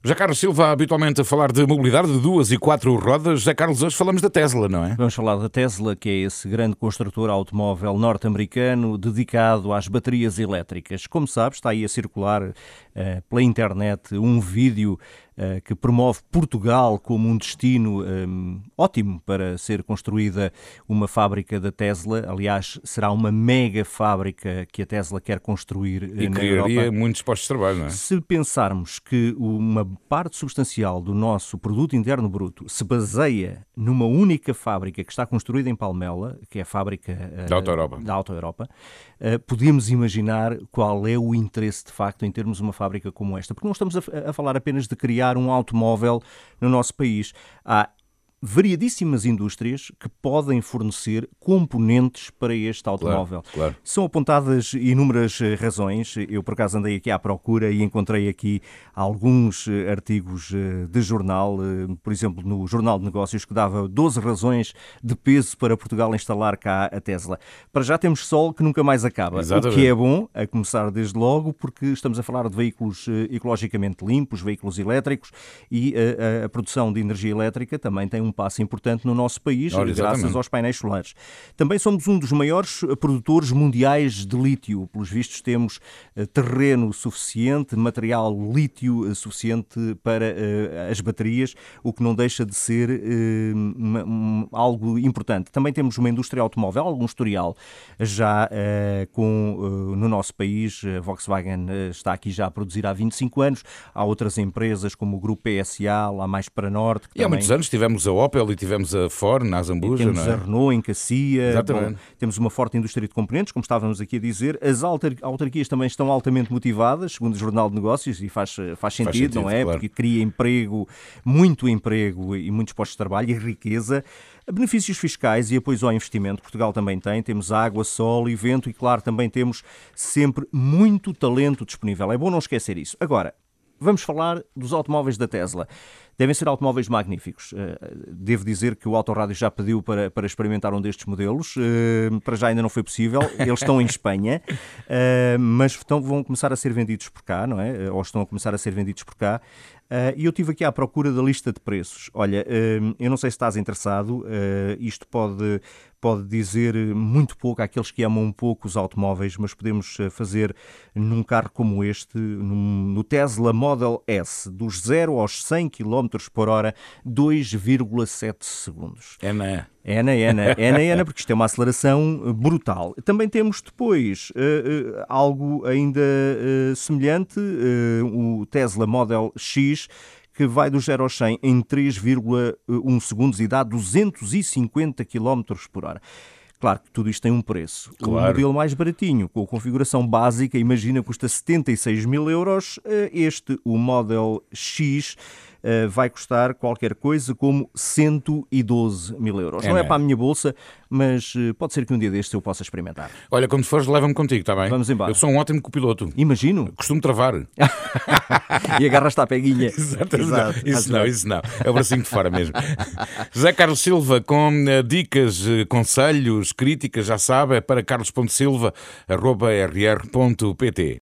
José Carlos Silva, habitualmente a falar de mobilidade de 2 e 4 rodas. José Carlos, hoje falamos da Tesla, não é? Vamos falar da Tesla, que é esse grande construtor automóvel norte-americano dedicado às baterias elétricas. Como sabes, está aí a circular pela internet um vídeo que promove Portugal como um destino ótimo para ser construída uma fábrica da Tesla. Aliás, será uma mega fábrica que a Tesla quer construir E na criaria Europa. muitos postos de trabalho, não é? Se pensarmos que uma parte substancial do nosso produto interno bruto se baseia numa única fábrica que está construída em Palmela, que é a fábrica da Auto Europa, podemos imaginar qual é o interesse de facto em termos uma fábrica como esta, porque não estamos a falar apenas de criar um automóvel no nosso país. Há variadíssimas indústrias que podem fornecer componentes para este automóvel. Claro. São apontadas inúmeras razões. Eu, por acaso, andei aqui à procura e encontrei aqui alguns artigos de jornal, por exemplo, no Jornal de Negócios, que dava 12 razões de peso para Portugal instalar cá a Tesla. Para já temos sol que nunca mais acaba. Exatamente. O que é bom, a começar desde logo, porque estamos a falar de veículos ecologicamente limpos, veículos elétricos, e a produção de energia elétrica também tem um passo importante no nosso país, graças aos painéis solares. Também somos um dos maiores produtores mundiais de lítio. Pelos vistos, temos terreno suficiente, material lítio suficiente para as baterias, o que não deixa de ser algo importante. Também temos uma indústria automóvel, algum historial já no nosso país. A Volkswagen está aqui já a produzir há 25 anos. Há outras empresas como o Grupo PSA, lá mais para norte. E há muitos anos tivemos a Opel e tivemos a Ford na Azambuja, temos não é? a Renault em Cacia. Exatamente. Bom, temos uma forte indústria de componentes, como estávamos aqui a dizer. As autarquias também estão altamente motivadas, segundo o Jornal de Negócios, e faz sentido, não é? Claro. Porque cria emprego, muito emprego e muitos postos de trabalho e riqueza. Benefícios fiscais e apoios ao investimento, Portugal também tem. Temos água, sol e vento e, claro, também temos sempre muito talento disponível. É bom não esquecer isso. Agora, vamos falar dos automóveis da Tesla. Devem ser automóveis magníficos. Devo dizer que o Autorádio já pediu para experimentar um destes modelos. Para já ainda não foi possível. Eles estão em Espanha, mas vão começar a ser vendidos por cá, não é? Ou estão a começar a ser vendidos por cá. E eu estive aqui à procura da lista de preços. Olha, eu não sei se estás interessado. Isto pode dizer muito pouco àqueles que amam um pouco os automóveis, mas podemos fazer num carro como este, no Tesla Model S, dos 0 aos 100 km por hora, 2,7 segundos. É porque isto é uma aceleração brutal. Também temos depois algo ainda semelhante, o Tesla Model X, que vai do 0 aos 100 em 3,1 segundos e dá 250 km por hora. Claro que tudo isto tem um preço. Claro. O modelo mais baratinho, com a configuração básica, imagina, custa 76 mil euros. O Model X, vai custar qualquer coisa como 112 mil euros. Não é para a minha bolsa, mas pode ser que um dia destes eu possa experimentar. Olha, quando fores, leva-me contigo, está bem? Vamos embora. Eu sou um ótimo copiloto. Imagino. Costumo travar. E agarras-te à peguinha. Exato. Isso não. É o bracinho de fora mesmo. José Carlos Silva, com dicas, conselhos, críticas, já sabe, é para carlos.silva@rr.pt.